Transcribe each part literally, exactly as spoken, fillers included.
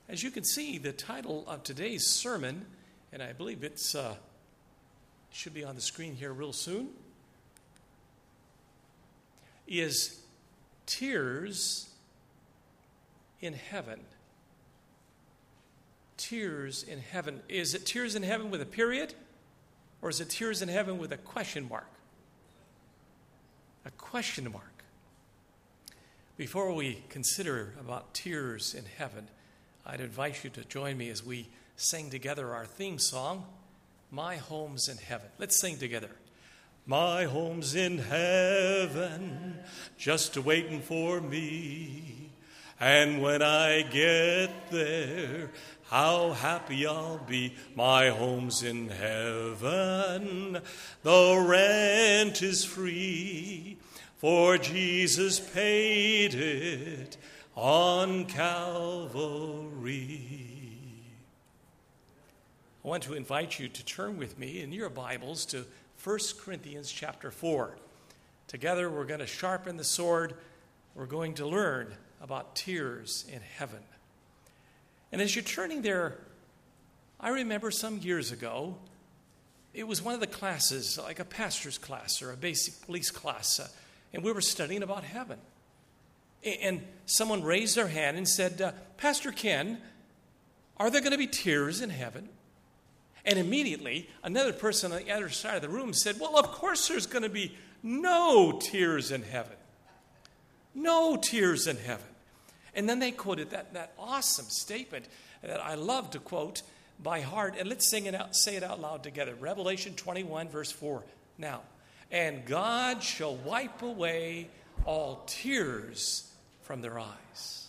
As you can see, the title of today's sermon, and I believe it's uh, should be on the screen here real soon, is Tears in Heaven. Tears in Heaven. Is it Tears in Heaven with a period? Or is it Tears in Heaven with a question mark? A question mark. Before we consider about tears in heaven, I'd invite you to join me as we sing together our theme song, My Home's in Heaven. Let's sing together. My home's in heaven, just waiting for me. And when I get there, how happy I'll be. My home's in heaven, the rent is free, for Jesus paid it on Calvary. I want to invite you to turn with me in your Bibles to First Corinthians chapter four. Together we're going to sharpen the sword. We're going to learn about tears in heaven. And as you're turning there, I remember some years ago, it was one of the classes, like a pastor's class or a basic police class, uh, and we were studying about heaven. And someone raised their hand and said, uh, Pastor Ken, are there going to be tears in heaven? And immediately, another person on the other side of the room said, well, of course there's going to be no tears in heaven. No tears in heaven. And then they quoted that, that awesome statement that I love to quote by heart. And let's sing it out, say it out loud together. Revelation twenty-one, verse four. Now, and God shall wipe away all tears from their eyes.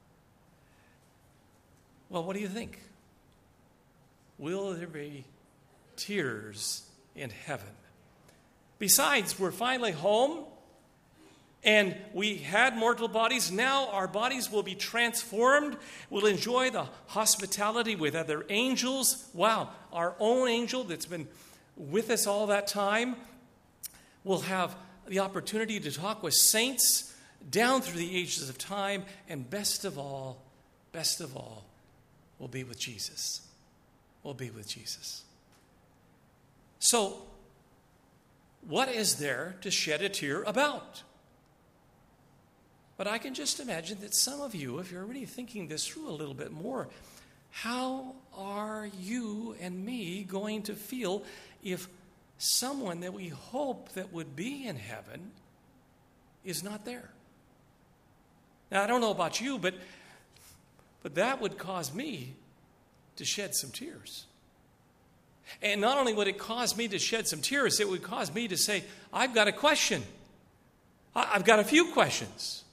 Well, what do you think? Will there be tears in heaven? Besides, we're finally home, and we had mortal bodies. Now our bodies will be transformed. We'll enjoy the hospitality with other angels. Wow, our own angel that's been with us all that time. We'll have the opportunity to talk with saints down through the ages of time. And best of all, best of all, we'll be with Jesus. We'll be with Jesus. So, what is there to shed a tear about? But I can just imagine that some of you, if you're really thinking this through a little bit more, how are you and me going to feel if someone that we hope that would be in heaven is not there? Now, I don't know about you, but, but that would cause me to shed some tears. And not only would it cause me to shed some tears, it would cause me to say, I've got a question. I've got a few questions.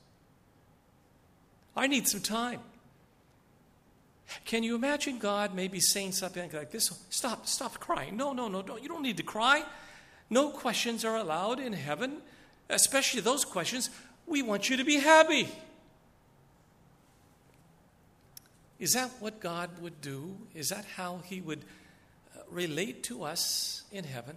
I need some time. Can you imagine God maybe saying something like this? Stop, stop crying. No, no, no, don't. You don't need to cry. No questions are allowed in heaven, especially those questions. We want you to be happy. Is that what God would do? Is that how he would relate to us in heaven?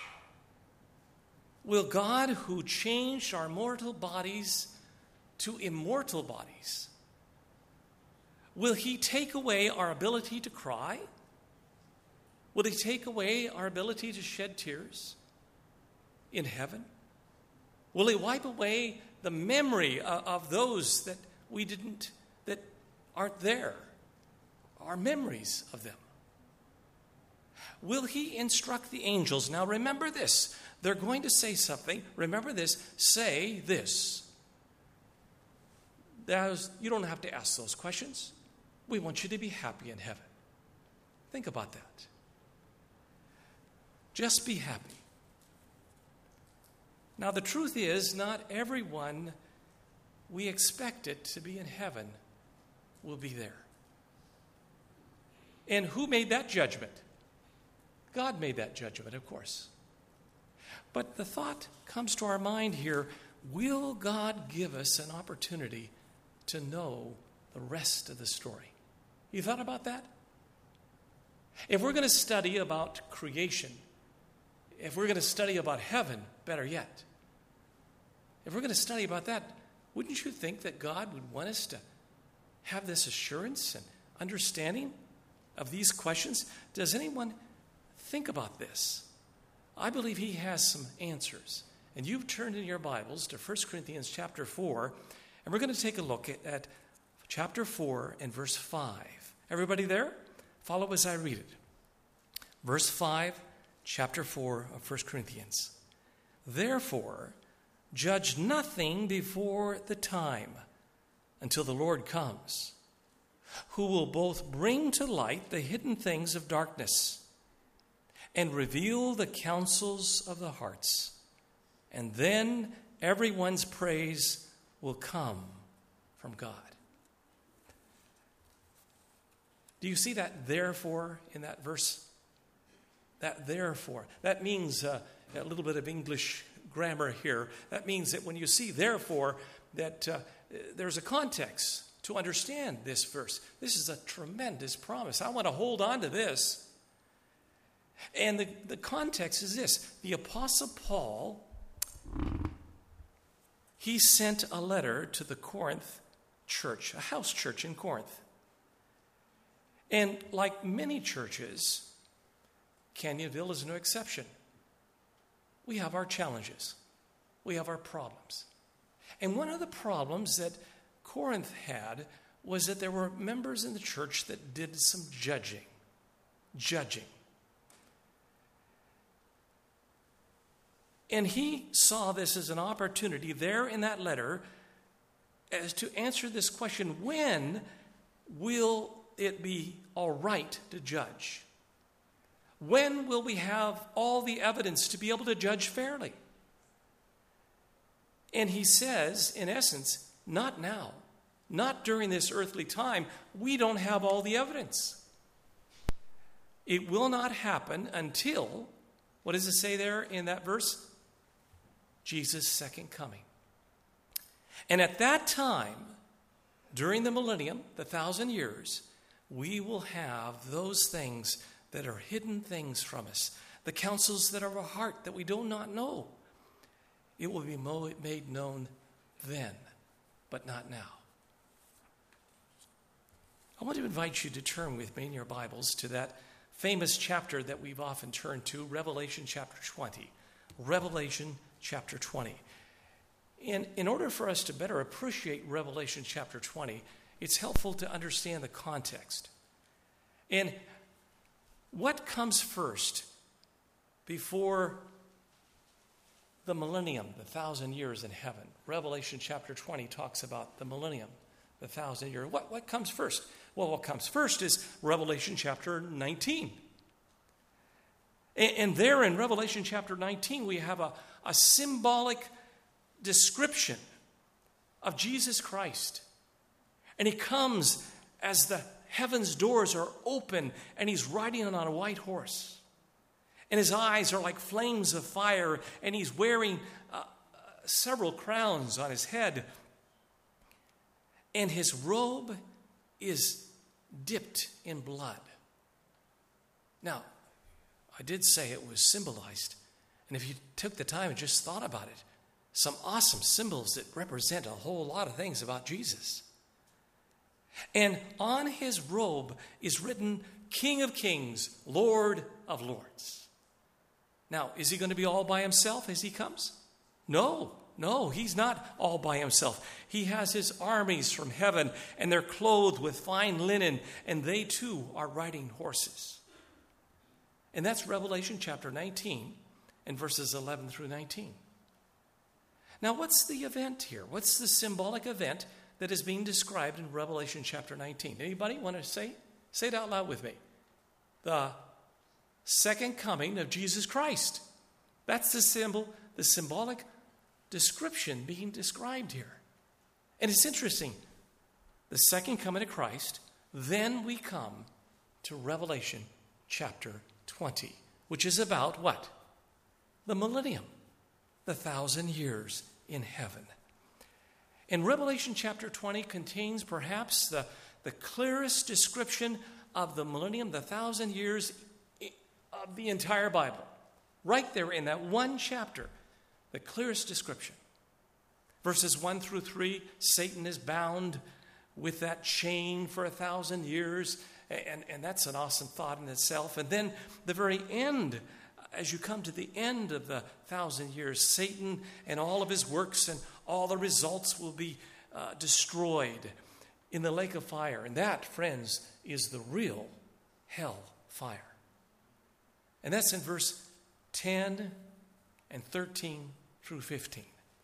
Will God, who changed our mortal bodies to immortal bodies, will he take away our ability to cry? Will he take away our ability to shed tears in heaven? Will he wipe away the memory of, of those that we didn't, that aren't there? Our memories of them. Will he instruct the angels? Now remember this. They're going to say something. Remember this. Say this. There's, you don't have to ask those questions. We want you to be happy in heaven. Think about that. Just be happy. Now the truth is, not everyone we expect it to be in heaven will be there. And who made that judgment? God made that judgment, of course. But the thought comes to our mind here, will God give us an opportunity to know the rest of the story? You thought about that? If we're going to study about creation, if we're going to study about heaven, better yet, if we're going to study about that, wouldn't you think that God would want us to have this assurance and understanding of these questions? Does anyone think about this? I believe he has some answers. And you've turned in your Bibles to First Corinthians chapter four, and we're going to take a look at, at chapter four and verse five. Everybody there? Follow as I read it. Verse five, chapter four of First Corinthians. Therefore, judge nothing before the time, until the Lord comes, who will both bring to light the hidden things of darkness and reveal the counsels of the hearts. And then everyone's praise will come from God. Do you see that therefore in that verse? That therefore. That means uh, a little bit of English grammar here. That means that when you see therefore, that uh, there's a context to understand this verse. This is a tremendous promise. I want to hold on to this. And the, the context is this. The Apostle Paul, he sent a letter to the Corinth church, a house church in Corinth. And like many churches, Canyonville is no exception. We have our challenges. We have our problems. And one of the problems that Corinth had was that there were members in the church that did some judging. Judging. And he saw this as an opportunity there in that letter as to answer this question, when will it be all right to judge? When will we have all the evidence to be able to judge fairly? And he says, in essence, not now. Not during this earthly time. We don't have all the evidence. It will not happen until, what does it say there in that verse? Jesus' second coming. And at that time, during the millennium, the thousand years, we will have those things that are hidden things from us, the counsels that are of our heart that we do not know. It will be made known then, but not now. I want to invite you to turn with me in your Bibles to that famous chapter that we've often turned to, Revelation chapter twenty. Revelation chapter twenty. And in order for us to better appreciate Revelation chapter twenty, it's helpful to understand the context. And what comes first before the millennium, the thousand years in heaven? Revelation chapter twenty talks about the millennium, the thousand years. What, what comes first? Well, what comes first is Revelation chapter nineteen. And, and there in Revelation chapter nineteen, we have a, a symbolic description of Jesus Christ. And he comes as the heaven's doors are open, and he's riding on a white horse. And his eyes are like flames of fire, and he's wearing uh, several crowns on his head. And his robe is dipped in blood. Now, I did say it was symbolized. And if you took the time and just thought about it, some awesome symbols that represent a whole lot of things about Jesus. And on his robe is written, King of Kings, Lord of Lords. Now, is he going to be all by himself as he comes? No, no, he's not all by himself. He has his armies from heaven, and they're clothed with fine linen, and they too are riding horses. And that's Revelation chapter nineteen and verses eleven through nineteen. Now, what's the event here? What's the symbolic event that is being described in Revelation chapter nineteen? Anybody want to say? Say it out loud with me. The second coming of Jesus Christ. That's the symbol, the symbolic description being described here. And it's interesting. The second coming of Christ, then we come to Revelation chapter twenty, which is about what? The millennium, the thousand years in heaven. And Revelation chapter twenty contains perhaps the, the clearest description of the millennium, the thousand years of the entire Bible. Right there in that one chapter, the clearest description. Verses one through three, Satan is bound with that chain for a thousand years. And, and that's an awesome thought in itself. And then the very end, as you come to the end of the thousand years, Satan and all of his works and all the results will be uh, destroyed in the lake of fire. And that, friends, is the real hell fire. And that's in verse ten and thirteen through fifteen.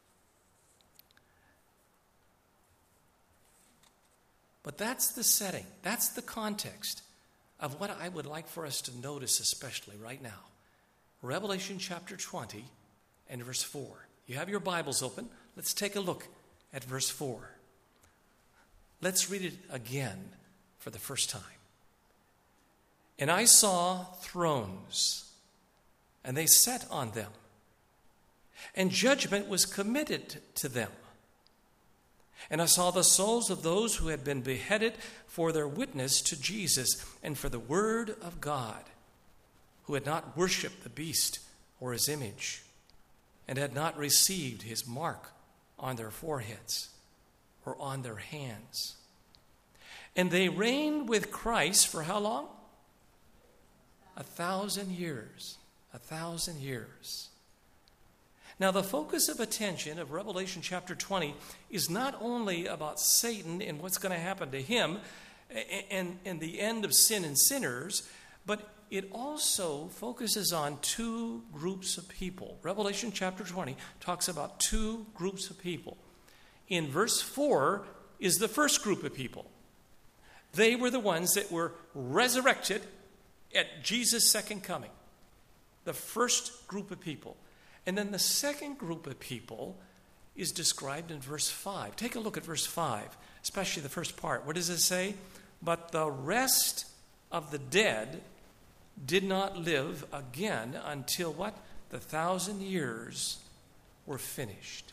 But that's the setting. That's the context of what I would like for us to notice, especially right now. Revelation chapter twenty and verse four. You have your Bibles open. Let's take a look at verse four. Let's read it again for the first time. And I saw thrones, and they sat on them, and judgment was committed to them. And I saw the souls of those who had been beheaded for their witness to Jesus and for the word of God, who had not worshipped the beast or his image, and had not received his mark on their foreheads or on their hands. And they reigned with Christ for how long? A thousand years. A thousand years. Now, the focus of attention of Revelation chapter twenty is not only about Satan and what's going to happen to him and, and the end of sin and sinners, but it also focuses on two groups of people. Revelation chapter twenty talks about two groups of people. In verse four is the first group of people. They were the ones that were resurrected at Jesus' second coming. The first group of people. And then the second group of people is described in verse five. Take a look at verse five, especially the first part. What does it say? But the rest of the dead did not live again until what? The thousand years were finished.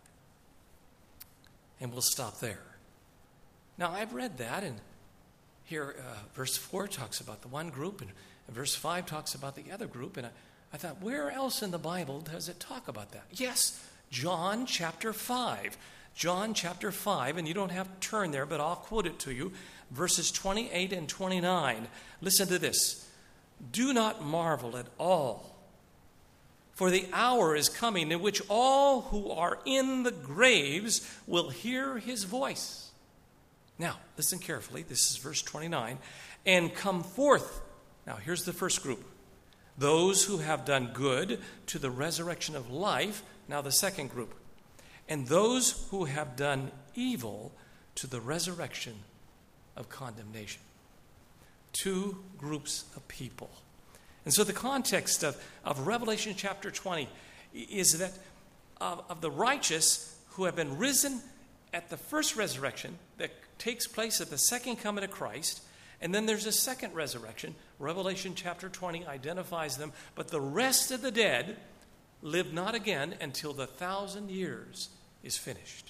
And we'll stop there. Now, I've read that, and here uh, verse four talks about the one group, and verse five talks about the other group, and I, I thought, where else in the Bible does it talk about that? Yes, John chapter five. John chapter five, and you don't have to turn there, but I'll quote it to you. Verses twenty-eight and twenty-nine. Listen to this. Do not marvel at all, for the hour is coming in which all who are in the graves will hear his voice. Now, listen carefully. This is verse twenty-nine. And come forth. Now, here's the first group. Those who have done good to the resurrection of life. Now the second group. And those who have done evil to the resurrection of condemnation. Two groups of people. And so the context of, of Revelation chapter twenty is that of, of the righteous who have been risen at the first resurrection that takes place at the second coming of Christ. And then there's a second resurrection. Revelation chapter twenty identifies them. But the rest of the dead live not again until the thousand years is finished.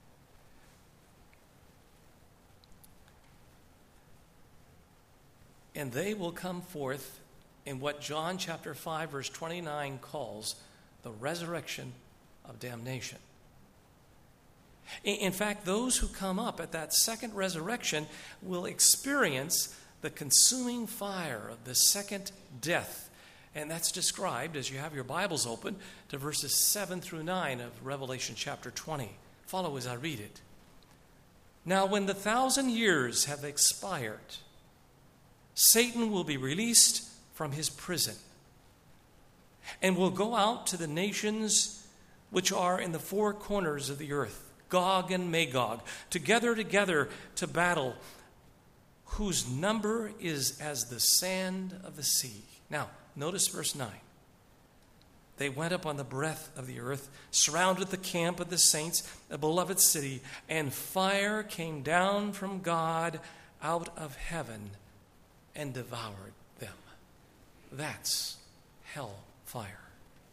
And they will come forth in what John chapter five verse twenty-nine calls the resurrection of damnation. In fact, those who come up at that second resurrection will experience the consuming fire of the second death. And that's described, as you have your Bibles open, to verses seven through nine of Revelation chapter twenty. Follow as I read it. Now, when the thousand years have expired, Satan will be released from his prison and will go out to the nations which are in the four corners of the earth, Gog and Magog, together together to battle, whose number is as the sand of the sea. Now, notice verse nine. They went up on the breadth of the earth, surrounded the camp of the saints, a beloved city, and fire came down from God out of heaven and devoured them. That's hell fire.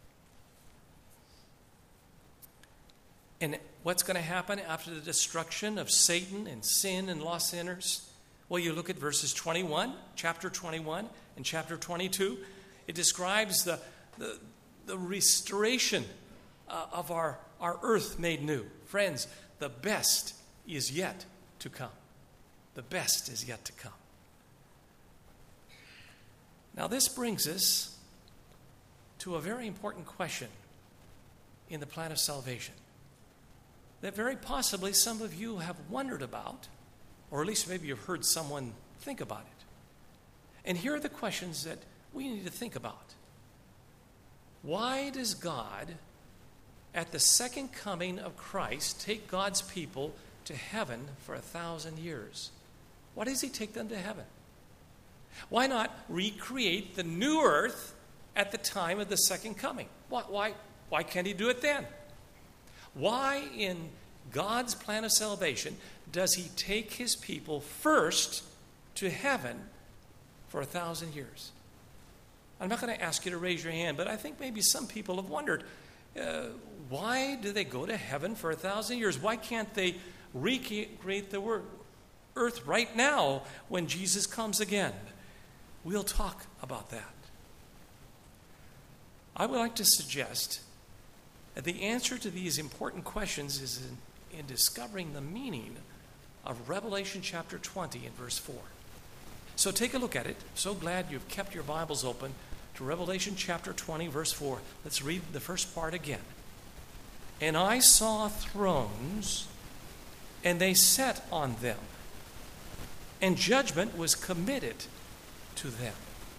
And what's going to happen after the destruction of Satan and sin and lost sinners? Well, you look at verses twenty-one, chapter twenty-one, and chapter twenty-two. It describes the, the, the restoration uh, of our, our earth made new. Friends, the best is yet to come. The best is yet to come. Now, this brings us to a very important question in the plan of salvation that very possibly some of you have wondered about, or at least maybe you've heard someone think about it. And here are the questions that we need to think about. Why does God, at the second coming of Christ, take God's people to heaven for a thousand years? Why does he take them to heaven? Why not recreate the new earth at the time of the second coming? Why, why, why can't he do it then? Why in God's plan of salvation does he take his people first to heaven for a thousand years? I'm not going to ask you to raise your hand, but I think maybe some people have wondered, uh, why do they go to heaven for a thousand years? Why can't they recreate the word, earth right now when Jesus comes again? We'll talk about that. I would like to suggest that the answer to these important questions is in, in discovering the meaning of Revelation chapter twenty and verse four. So take a look at it. So glad you've kept your Bibles open to Revelation chapter twenty, verse four. Let's read the first part again. And I saw thrones, and they sat on them, and judgment was committed to them.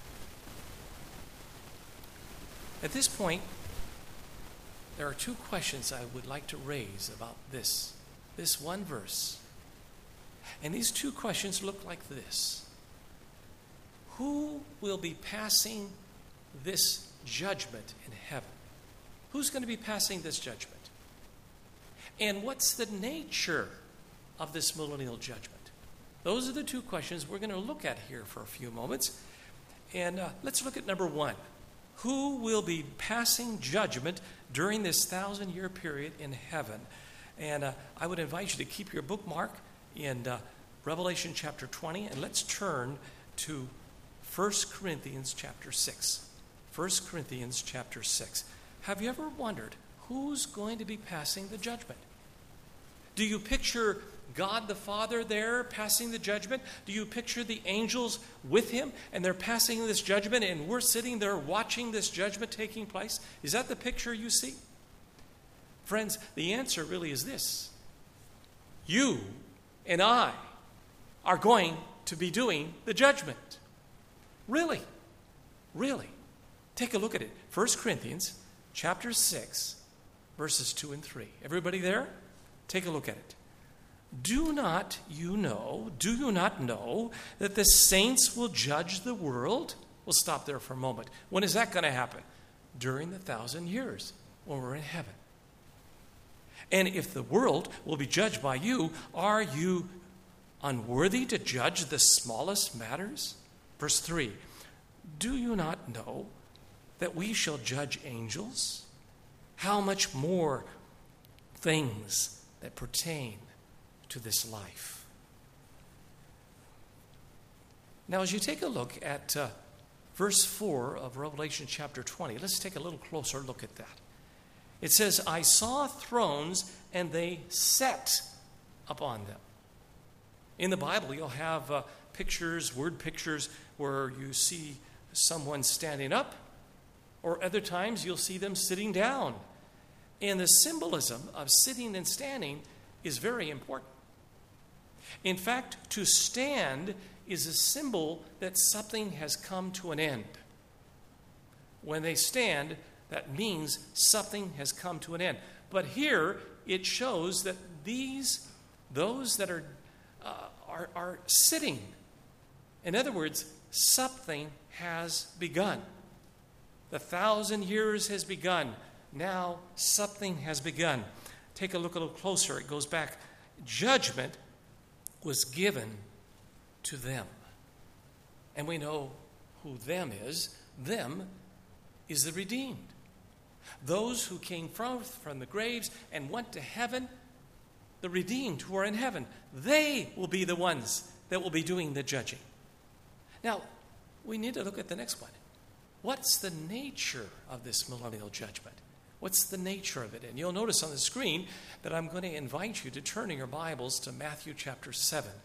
At this point, there are two questions I would like to raise about this, this one verse. And these two questions look like this. Who will be passing this judgment in heaven? Who's going to be passing this judgment? And what's the nature of this millennial judgment? Those are the two questions we're going to look at here for a few moments. And uh, let's look at number one. Who will be passing judgment during this thousand-year period in heaven? And uh, I would invite you to keep your bookmark in uh, Revelation chapter twenty, and let's turn to First Corinthians chapter six. First Corinthians chapter six. Have you ever wondered who's going to be passing the judgment? Do you picture God the Father there passing the judgment? Do you picture the angels with him and they're passing this judgment and we're sitting there watching this judgment taking place? Is that the picture you see? Friends, the answer really is this. You and I are going to be doing the judgment. Really? Really? Take a look at it. First Corinthians chapter six, verses two and three. Everybody there? Take a look at it. Do not you know, do you not know that the saints will judge the world? We'll stop there for a moment. When is that going to happen? During the thousand years, when we're in heaven. And if the world will be judged by you, are you unworthy to judge the smallest matters? Verse three, do you not know that we shall judge angels? How much more things that pertain to this life. Now, as you take a look at uh, verse four of Revelation chapter twenty, let's take a little closer look at that. It says, I saw thrones, and they sat upon them. In the Bible, you'll have uh, pictures, word pictures, where you see someone standing up, or other times you'll see them sitting down. And the symbolism of sitting and standing is very important. In fact, to stand is a symbol that something has come to an end. When they stand, that means something has come to an end. But here, it shows that these, those that are, uh, are, are sitting. In other words, something has begun. The thousand years has begun. Now something has begun. Take a look a little closer. It goes back. Judgment was given to them. And we know who them is. Them is the redeemed. Those who came from, from the graves and went to heaven, the redeemed who are in heaven, they will be the ones that will be doing the judging. Now, we need to look at the next one. What's the nature of this millennial judgment? What's the nature of it? And you'll notice on the screen that I'm going to invite you to turn in your Bibles to Matthew chapter seven,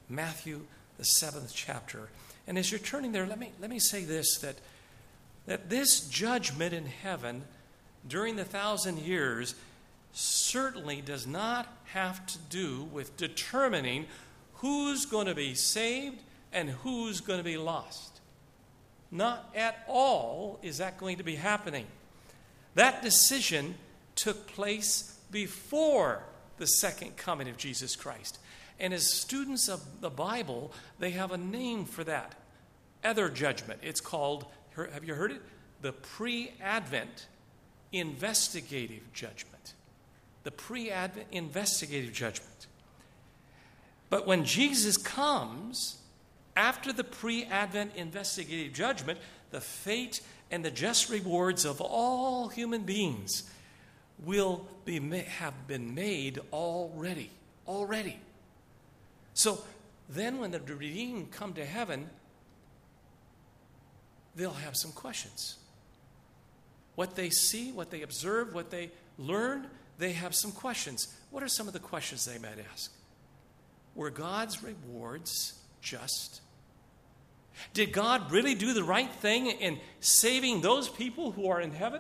Matthew, the seventh chapter. And as you're turning there, let me, let me say this, that, that this judgment in heaven during the thousand years certainly does not have to do with determining who's going to be saved and who's going to be lost. Not at all is that going to be happening. That decision took place before the second coming of Jesus Christ. And as students of the Bible, they have a name for that other judgment. It's called, have you heard it? The pre-Advent investigative judgment. The pre-Advent investigative judgment. But when Jesus comes, after the pre-Advent investigative judgment, the fate and the just rewards of all human beings will be have been made already. Already. So then when the redeemed come to heaven, they'll have some questions. What they see, what they observe, what they learn, they have some questions. What are some of the questions they might ask? Were God's rewards just? Did God really do the right thing in saving those people who are in heaven?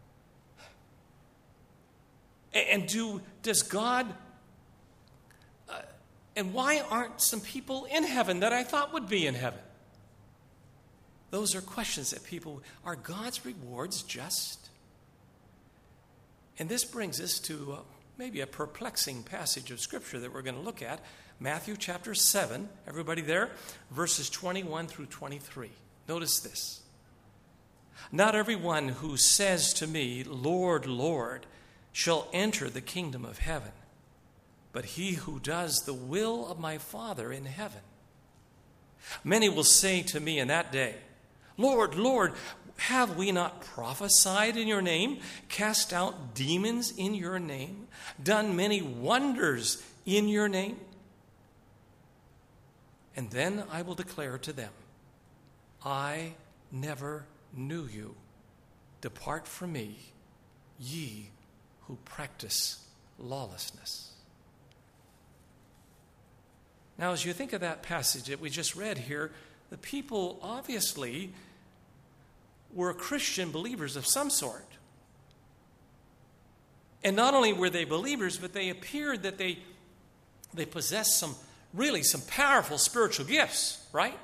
And do does God... Uh, and why aren't some people in heaven that I thought would be in heaven? Those are questions that people... Are God's rewards just? And this brings us to uh, maybe a perplexing passage of Scripture that we're going to look at. Matthew chapter seven, everybody there? Verses twenty-one through twenty-three. Notice this. Not everyone who says to me, Lord, Lord, shall enter the kingdom of heaven, but he who does the will of my Father in heaven. Many will say to me in that day, Lord, Lord, have we not prophesied in your name, cast out demons in your name, done many wonders in your name? And then I will declare to them, I never knew you. Depart from me, ye who practice lawlessness. Now, as you think of that passage that we just read here, the people obviously were Christian believers of some sort. And not only were they believers, but they appeared that they, they possessed some, really some powerful spiritual gifts, right?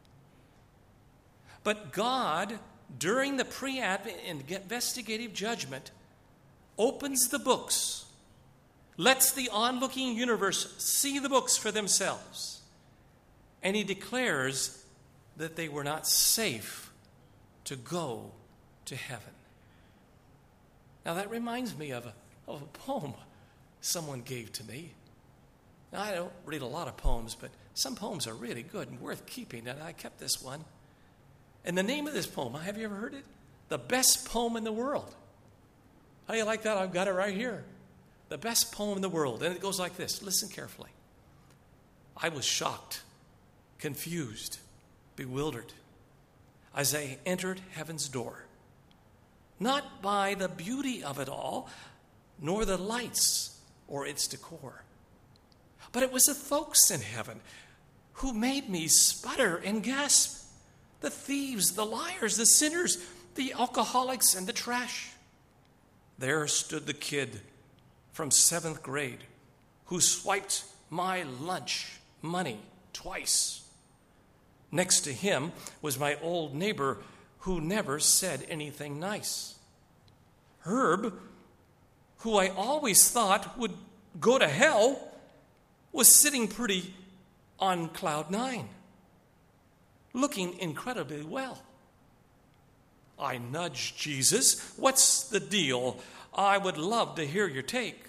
But God, during the pre-Advent investigative judgment, opens the books, lets the onlooking universe see the books for themselves, and he declares that they were not safe to go to heaven. Now that reminds me of a, of a poem someone gave to me. Now, I don't read a lot of poems, but some poems are really good and worth keeping, and I kept this one. And the name of this poem, have you ever heard it? The Best Poem in the World. How do you like that? I've got it right here. The best poem in the world. And it goes like this. Listen carefully. I was shocked, confused, bewildered as I entered heaven's door. Not by the beauty of it all, nor the lights or its decor. But it was the folks in heaven who made me sputter and gasp. The thieves, the liars, the sinners, the alcoholics, and the trash. There stood the kid from seventh grade who swiped my lunch money twice. Next to him was my old neighbor who never said anything nice. Herb, who I always thought would go to hell, was sitting pretty on cloud nine, looking incredibly well. I nudged Jesus. What's the deal? I would love to hear your take.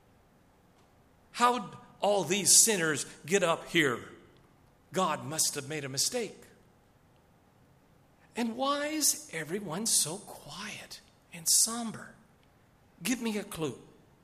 How'd all these sinners get up here? God must have made a mistake. And why is everyone so quiet and somber? Give me a clue.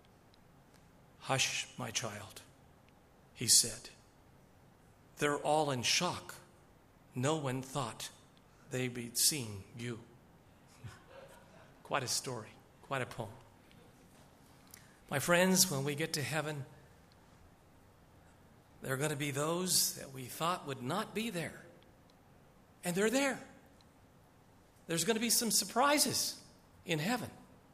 Hush, my child, he said. They're all in shock. No one thought they'd be seeing you. Quite a story, quite a poem. My friends, when we get to heaven, There are going to be those that we thought would not be there. And they're there. There's going to be some surprises in heaven.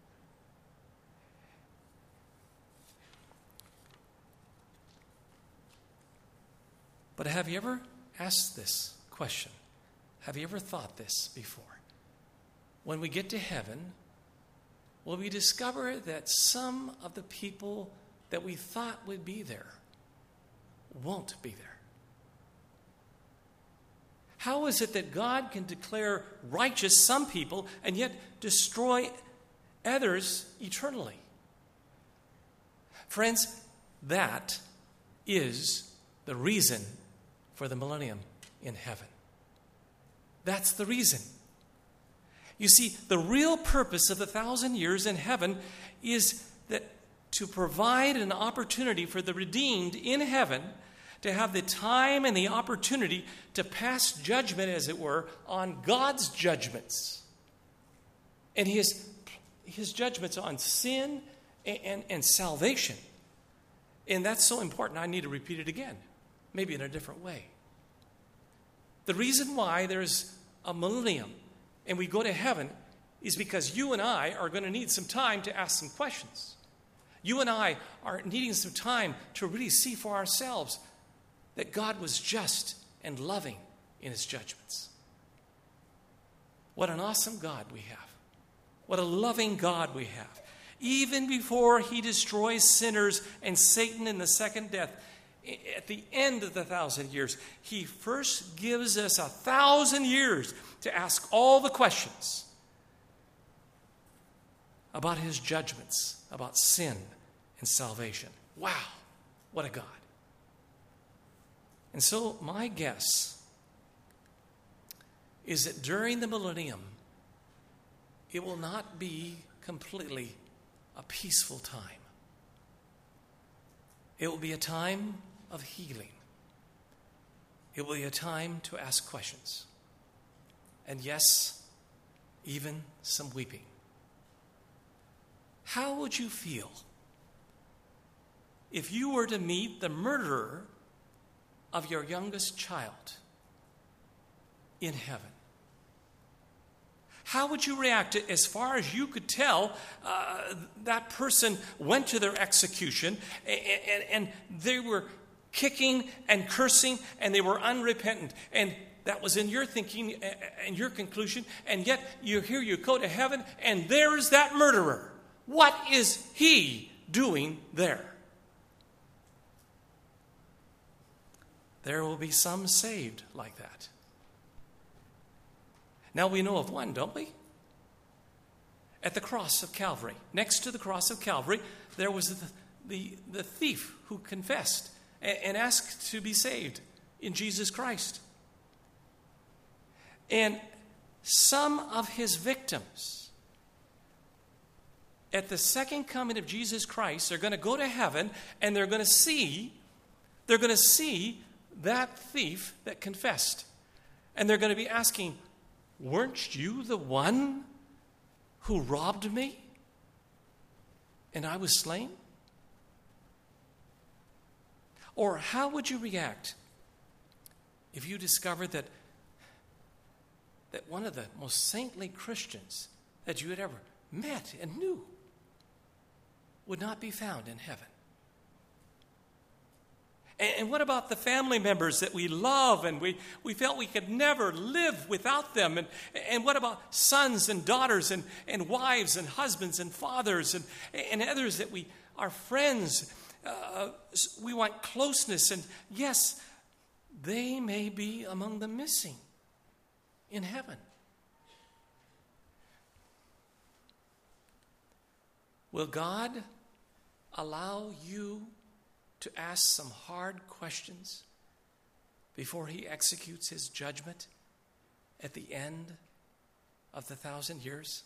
But have you ever asked this question? Have you ever thought this before? When we get to heaven, will we discover that some of the people that we thought would be there won't be there? How is it that God can declare righteous some people and yet destroy others eternally? Friends, that is the reason for the millennium in heaven. That's the reason. You see, the real purpose of the thousand years in heaven is that to provide an opportunity for the redeemed in heaven to have the time and the opportunity to pass judgment, as it were, on God's judgments. And his, his judgments on sin and, and, and salvation. And that's so important, I need to repeat it again, maybe in a different way. The reason why there's a millennium and we go to heaven is because you and I are going to need some time to ask some questions. You and I are needing some time to really see for ourselves that God was just and loving in his judgments. What an awesome God we have. What a loving God we have. Even before he destroys sinners and Satan in the second death, at the end of the thousand years, he first gives us a thousand years to ask all the questions about his judgments, about sin and salvation. Wow, what a God. And so my guess is that during the millennium, it will not be completely a peaceful time. It will be a time of healing. It will be a time to ask questions. And yes, even some weeping. How would you feel if you were to meet the murderer of your youngest child in heaven? How would you react? As far as you could tell, uh, that person went to their execution and, and, and they were kicking and cursing and they were unrepentant. And that was in your thinking and your conclusion. And yet you here you go to heaven and there is that murderer. What is he doing there? There will be some saved like that. Now we know of one, don't we? At the cross of Calvary, next to the cross of Calvary, there was the, the, the thief who confessed and, and asked to be saved in Jesus Christ. And some of his victims at the second coming of Jesus Christ are going to go to heaven and they're going to see, they're going to see that thief that confessed. And they're going to be asking, weren't you the one who robbed me and I was slain? Or how would you react if you discovered that, that one of the most saintly Christians that you had ever met and knew would not be found in heaven? And what about the family members that we love and we, we felt we could never live without them? And, and what about sons and daughters and, and wives and husbands and fathers and, and others that we are friends? Uh, we want closeness. And yes, they may be among the missing in heaven. Will God allow you to ask some hard questions before he executes his judgment at the end of the thousand years?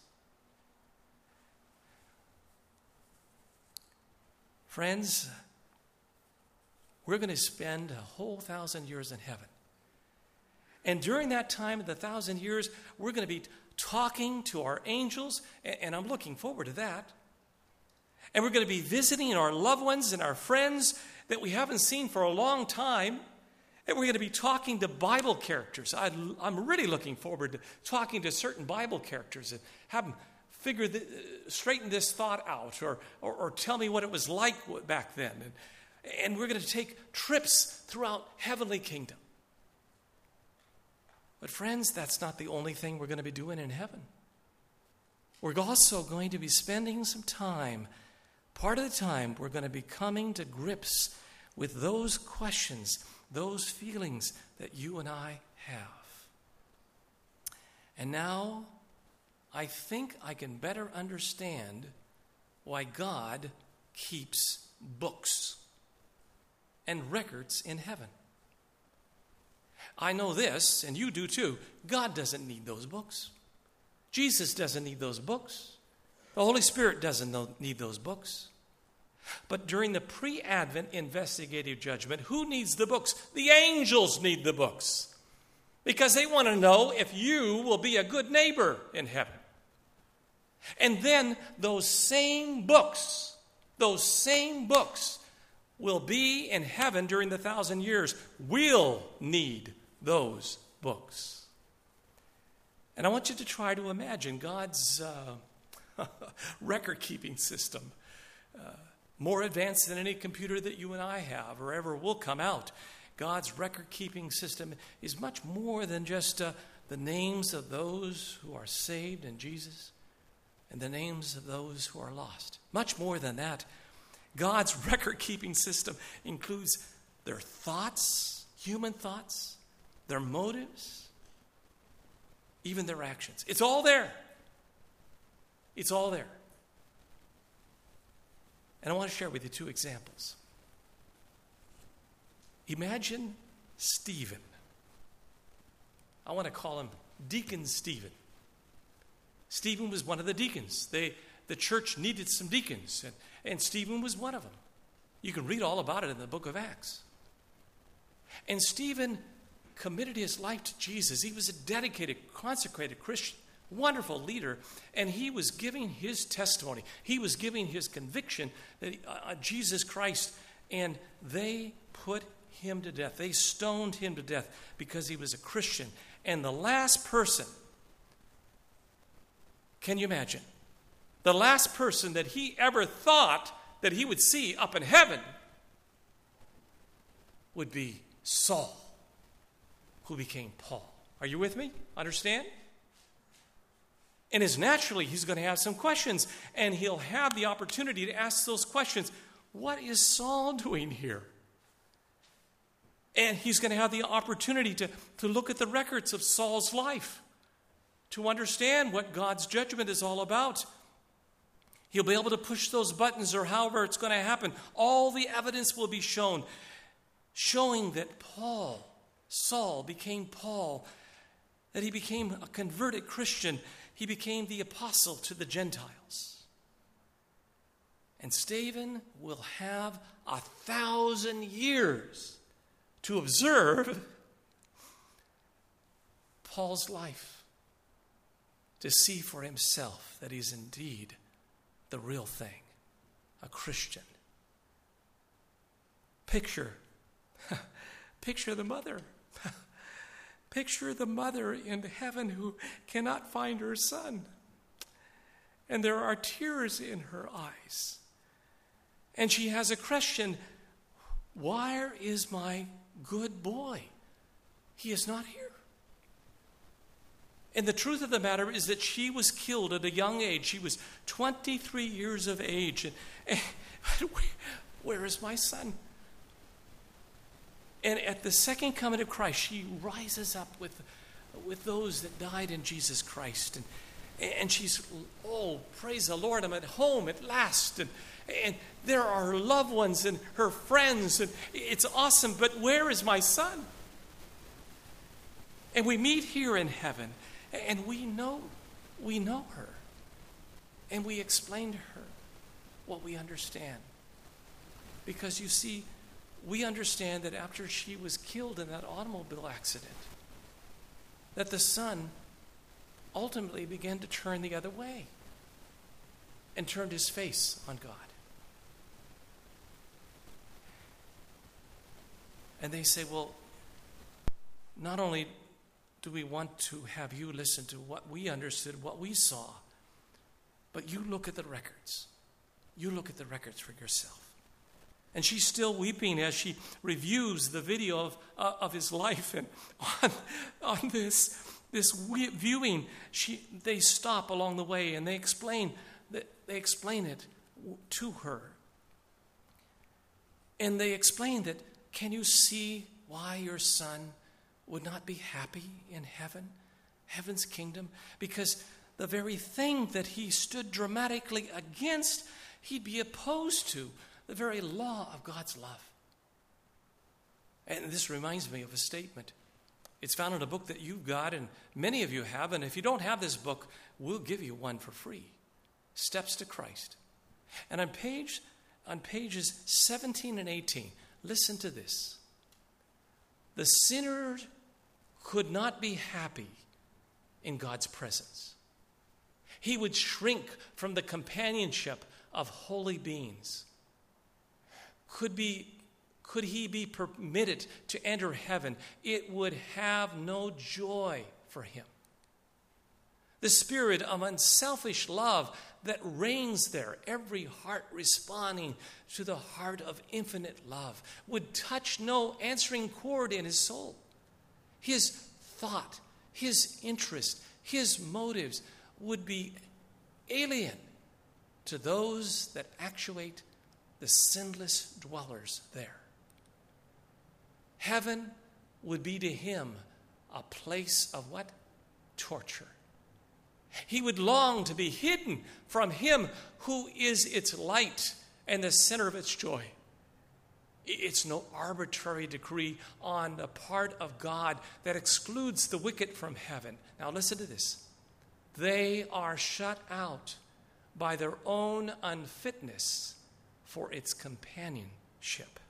Friends, we're going to spend a whole thousand years in heaven. And during that time of the thousand years, we're going to be talking to our angels, and I'm looking forward to that. And we're going to be visiting our loved ones and our friends that we haven't seen for a long time. And we're going to be talking to Bible characters. I, I'm really looking forward to talking to certain Bible characters and have them figure, the, straighten this thought out or, or, or tell me what it was like back then. And, and we're going to take trips throughout heavenly kingdom. But friends, that's not the only thing we're going to be doing in heaven. We're also going to be spending some time, part of the time, we're going to be coming to grips with those questions, those feelings that you and I have. And now, I think I can better understand why God keeps books and records in heaven. I know this, and you do too. God doesn't need those books. Jesus doesn't need those books. The Holy Spirit doesn't need those books. But during the pre-Advent investigative judgment, who needs the books? The angels need the books. Because they want to know if you will be a good neighbor in heaven. And then those same books, those same books will be in heaven during the thousand years. We'll need those books. And I want you to try to imagine God's uh, record-keeping system. Uh, more advanced than any computer that you and I have or ever will come out. God's record-keeping system is much more than just uh, the names of those who are saved in Jesus and the names of those who are lost. Much more than that. God's record-keeping system includes their thoughts, human thoughts, their motives, even their actions. It's all there. It's all there. And I want to share with you two examples. Imagine Stephen. I want to call him Deacon Stephen. Stephen was one of the deacons. They, the church needed some deacons, and, and Stephen was one of them. You can read all about it in the book of Acts. And Stephen committed his life to Jesus. He was a dedicated, consecrated Christian, wonderful leader, and he was giving his testimony. He was giving his conviction that uh, Jesus Christ, and they put him to death. They stoned him to death because he was a Christian. And the last person, can you imagine? The last person that he ever thought that he would see up in heaven would be Saul, who became Paul. Are you with me? Understand? And as naturally, he's going to have some questions, and he'll have the opportunity to ask those questions. What is Saul doing here? And he's going to have the opportunity to, to look at the records of Saul's life, to understand what God's judgment is all about. He'll be able to push those buttons, or however it's going to happen. All the evidence will be shown, showing that Paul, Saul became Paul, that he became a converted Christian. He became the apostle to the Gentiles. And Stephen will have a thousand years to observe Paul's life, to see for himself that he's indeed the real thing, a Christian. Picture, picture the mother. Picture the mother in heaven who cannot find her son. And there are tears in her eyes. And she has a question, where is my good boy? He is not here. And the truth of the matter is that she was killed at a young age. She was twenty-three years of age. And, and where is my son? And at the second coming of Christ, she rises up with, with those that died in Jesus Christ. And, and she's, oh, praise the Lord, I'm at home at last. And, and there are her loved ones and her friends. And it's awesome, but where is my son? And we meet here in heaven, and we know, we know her. And we explain to her what we understand. Because you see, we understand that after she was killed in that automobile accident, that the son ultimately began to turn the other way and turned his face on God. And they say, well, not only do we want to have you listen to what we understood, what we saw, but you look at the records. You look at the records for yourself. And she's still weeping as she reviews the video of, uh, of his life. And on, on this, this viewing, she, they stop along the way and they explain, that, they explain it to her. And they explain that, can you see why your son would not be happy in heaven, heaven's kingdom? Because the very thing that he stood dramatically against, he'd be opposed to, the very law of God's love. And this reminds me of a statement. It's found in a book that you've got, and many of you have, and if you don't have this book, we'll give you one for free. Steps to Christ. And on page, on pages seventeen and eighteen, listen to this. The sinner could not be happy in God's presence. He would shrink from the companionship of holy beings. Could be, could he be permitted to enter heaven? It would have no joy for him. The spirit of unselfish love that reigns there, every heart responding to the heart of infinite love, would touch no answering chord in his soul. His thought, his interest, his motives would be alien to those that actuate the sinless dwellers there. Heaven would be to him a place of what? Torture. He would long to be hidden from him who is its light and the center of its joy. It's no arbitrary decree on the part of God that excludes the wicked from heaven. Now listen to this. They are shut out by their own unfitness for its companionship.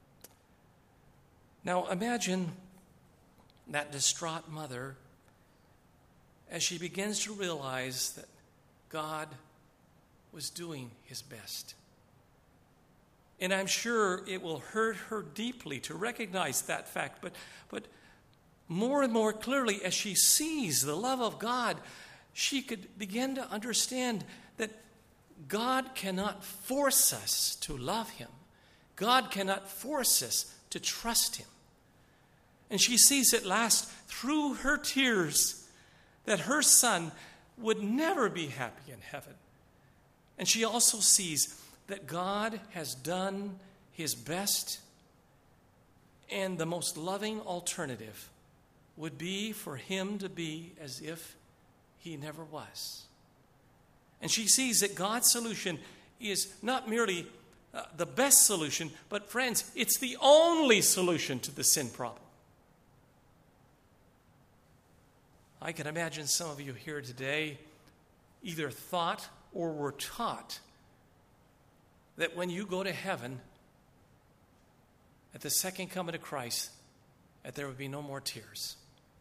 Now imagine that distraught mother as she begins to realize that God was doing his best. And I'm sure it will hurt her deeply to recognize that fact, but, but more and more clearly as she sees the love of God, she could begin to understand that God cannot force us to love him. God cannot force us to trust him. And she sees at last through her tears that her son would never be happy in heaven. And she also sees that God has done his best, and the most loving alternative would be for him to be as if he never was. And she sees that God's solution is not merely uh, the best solution, but friends, it's the only solution to the sin problem. I can imagine some of you here today either thought or were taught that when you go to heaven at the second coming of Christ, that there would be no more tears.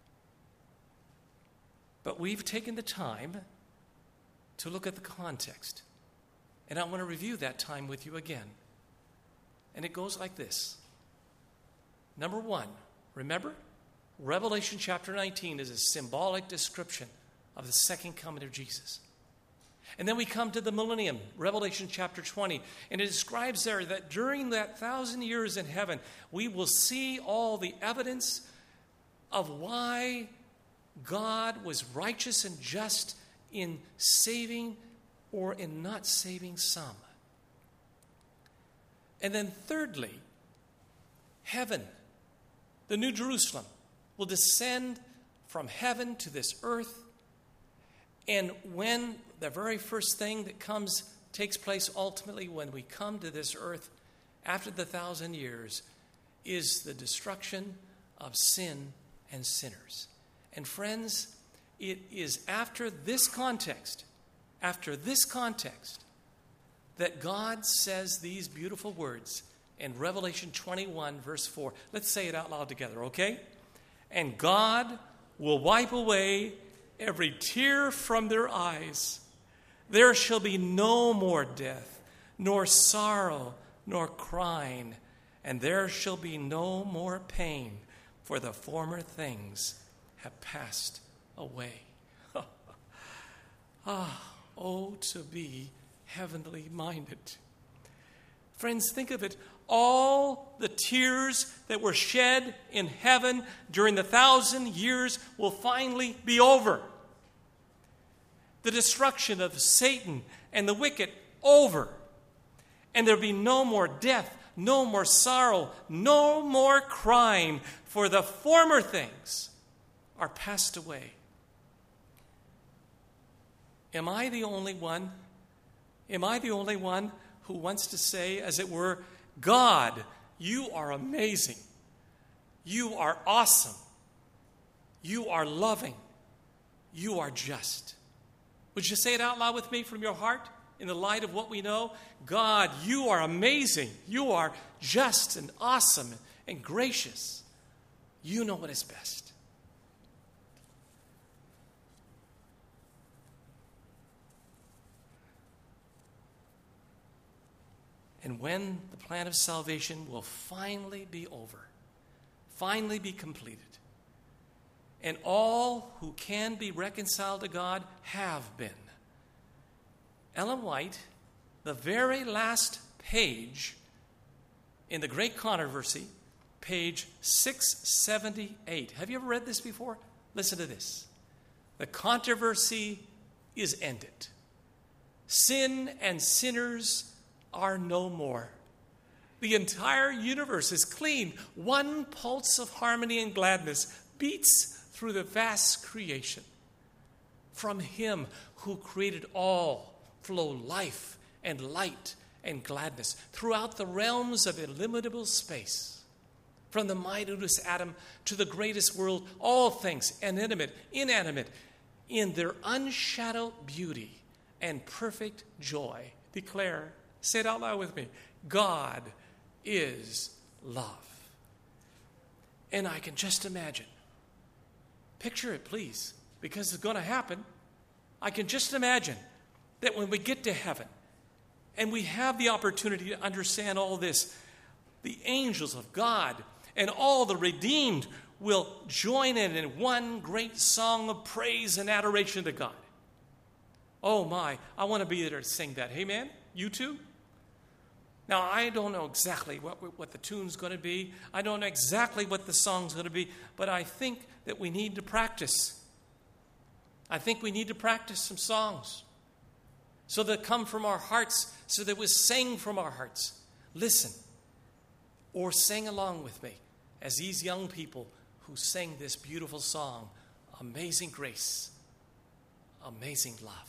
But we've taken the time to look at the context. And I want to review that time with you again. And it goes like this. Number one, remember, Revelation chapter nineteen is a symbolic description of the second coming of Jesus. And then we come to the millennium, Revelation chapter twenty, and it describes there that during that thousand years in heaven, we will see all the evidence of why God was righteous and just in saving or in not saving some. And then thirdly, heaven, the New Jerusalem, will descend from heaven to this earth. And when the very first thing that comes takes place ultimately when we come to this earth after the thousand years is the destruction of sin and sinners. And friends, it is after this context, after this context, that God says these beautiful words in Revelation twenty-one, verse four. Let's say it out loud together, okay? And God will wipe away every tear from their eyes. There shall be no more death, nor sorrow, nor crying, and there shall be no more pain, for the former things have passed away. Ah, oh, to be heavenly minded. Friends, think of it. All the tears that were shed in heaven during the thousand years will finally be over. The destruction of Satan and the wicked over. And there'll be no more death, no more sorrow, no more crying, for the former things are passed away. Am I the only one? Am I the only one who wants to say, as it were, God, you are amazing. You are awesome. You are loving. You are just. Would you say it out loud with me from your heart in the light of what we know? God, you are amazing. You are just and awesome and gracious. You know what is best. And when the plan of salvation will finally be over, finally be completed, and all who can be reconciled to God have been. Ellen White, the very last page in The Great Controversy, page six seventy-eight. Have you ever read this before? Listen to this. The controversy is ended. Sin and sinners are no more. The entire universe is clean. One pulse of harmony and gladness beats through the vast creation. From him who created all flow life and light and gladness throughout the realms of illimitable space. From the minutest atom to the greatest world, all things, inanimate, inanimate, in their unshadowed beauty and perfect joy, declare, say it out loud with me, God is love. And I can just imagine, picture it please, because it's going to happen. I can just imagine that when we get to heaven and we have the opportunity to understand all this, the angels of God and all the redeemed will join in in one great song of praise and adoration to God. Oh my, I want to be there to sing that. Hey man, you too? Now, I don't know exactly what, what the tune's going to be. I don't know exactly what the song's going to be, but I think that we need to practice. I think we need to practice some songs so that come from our hearts, so that we sing from our hearts. Listen or sing along with me as these young people who sang this beautiful song, Amazing Grace, Amazing Love.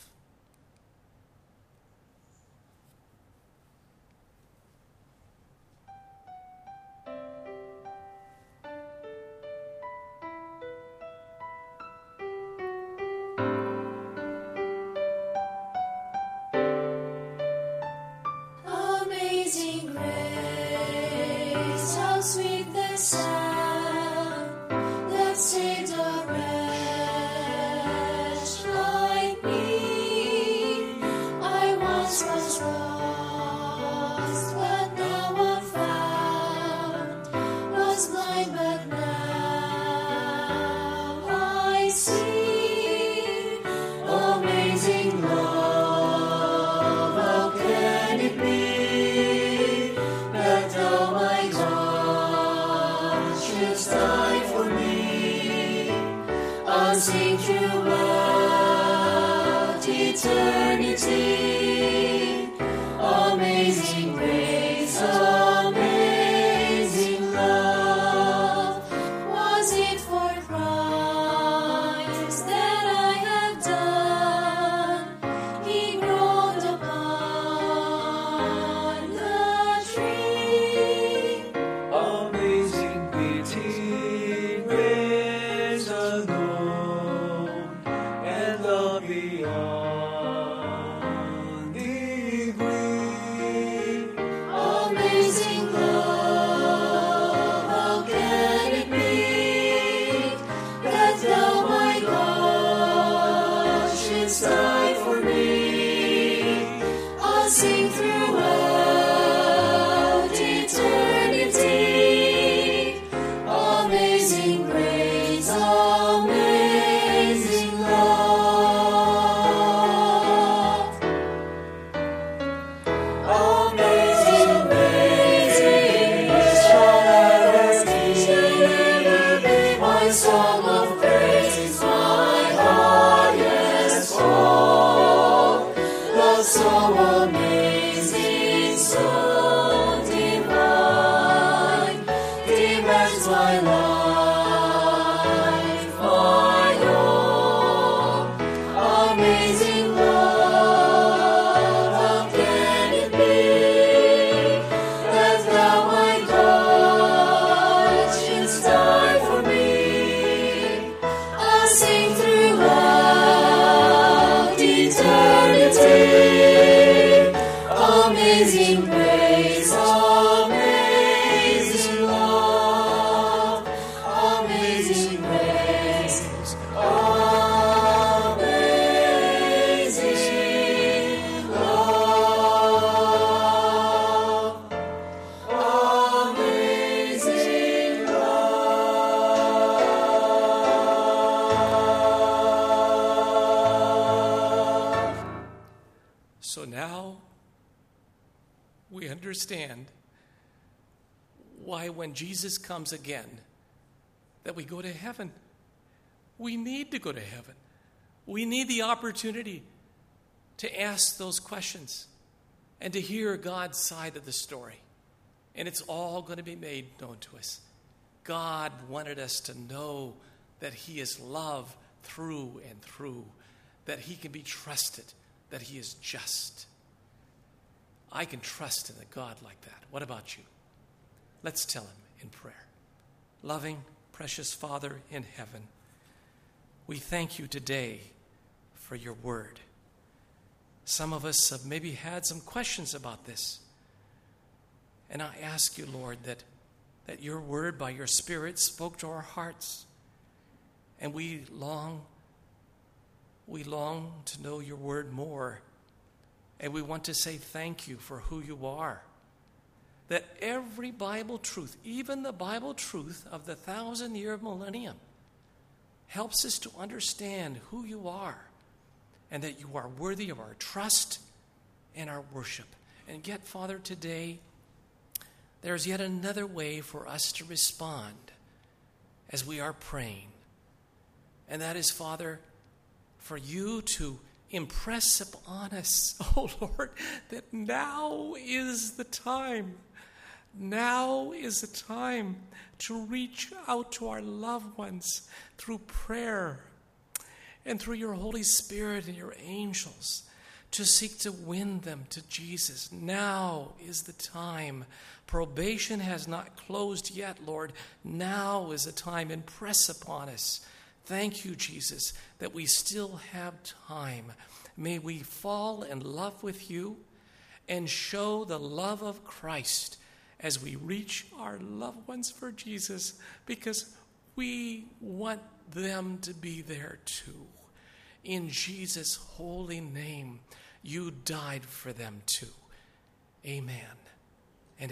Sing throughout eternity. now we understand why when Jesus comes again, that we go to heaven. We need to go to heaven. We need the opportunity to ask those questions and to hear God's side of the story. And it's all going to be made known to us. God wanted us to know that he is love through and through, that he can be trusted, that he is just. I can trust in a God like that. What about you? Let's tell him in prayer. Loving, precious Father in heaven, we thank you today for your word. Some of us have maybe had some questions about this. And I ask you, Lord, that, that your word by your Spirit spoke to our hearts. And we long, we long to know your word more. And we want to say thank you for who you are. That every Bible truth, even the Bible truth of the thousand-year millennium, helps us to understand who you are and that you are worthy of our trust and our worship. And yet, Father, today, there's yet another way for us to respond as we are praying. And that is, Father, for you to impress upon us, oh Lord, that now is the time. Now is the time to reach out to our loved ones through prayer and through your Holy Spirit and your angels to seek to win them to Jesus. Now is the time. Probation has not closed yet, Lord. Now is the time. Impress upon us. Thank you, Jesus, that we still have time. May we fall in love with you and show the love of Christ as we reach our loved ones for Jesus, because we want them to be there too. In Jesus' holy name, you died for them too. Amen.